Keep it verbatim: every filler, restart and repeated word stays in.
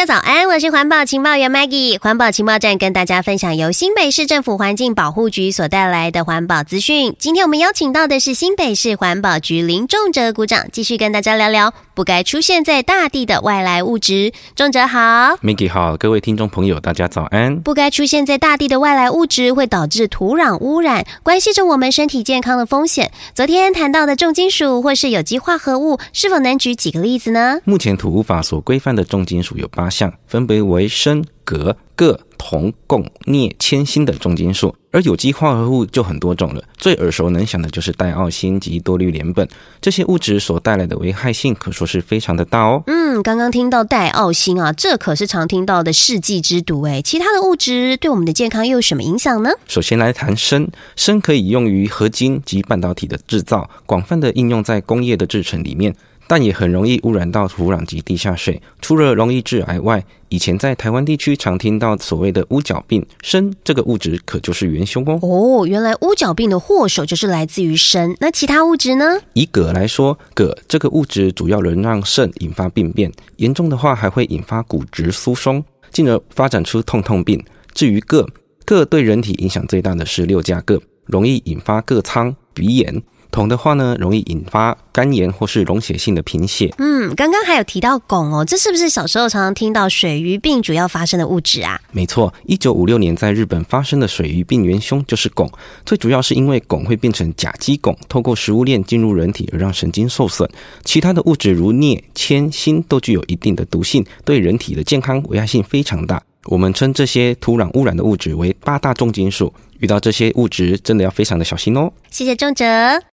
家早安，我是环保情报员 Maggie。环保情报站跟大家分享由新北市政府环境保护局所带来的环保资讯。今天我们邀请到的是新北市环保局林仲哲股长，继续跟大家聊聊不该出现在大地的外来物质。仲哲好。 Maggie 好，各位听众朋友大家早安。 不该出现在大地的外来物质会导致土壤污染，关系着我们身体健康的风险。昨天谈到的重金属或是有机化合物，是否能举几个例子呢？ 目前土污法所规范的重金属有八项，分别为砷、镉、铬、铜、汞、镍、铅、锌等重金属。而有机化合物就很多种了，最耳熟能详的就是戴奥辛及多氯联苯。这些物质所带来的危害性可说是非常的大哦。 嗯，刚刚听到戴奥辛啊，这可是常听到的世纪之毒诶。其他的物质对我们的健康又有什么影响呢？ 首先来谈砷，砷可以用于合金及半导体的制造，广泛的应用在工业的制程里面，但也很容易污染到土壤及地下水。除了容易致癌外，以前在台湾地区常听到所谓的乌角病，砷这个物质可就是元凶哦。 哦，原来乌角病的祸首就是来自于砷。那其他物质呢？ 以镉来说，镉这个物质主要能让肾引发病变，严重的话还会引发骨质疏松，进而发展出痛痛病。至于铬，铬对人体影响最大的是六价铬，容易引发铬疮、鼻炎。铜的话呢，容易引发肝炎或是溶血性的贫血。 嗯，刚刚还有提到汞哦，这是不是小时候常常听到水俣病主要发生的物质啊？ 没错，一九五六年在日本发生的水俣病元凶就是汞，最主要是因为汞会变成甲基汞，透过食物链进入人体而让神经受损。其他的物质如镍、铅、锌都具有一定的毒性，对人体的健康危害性非常大。我们称这些土壤污染的物质为八大重金属，遇到这些物质真的要非常的小心哦。 谢谢仲哲。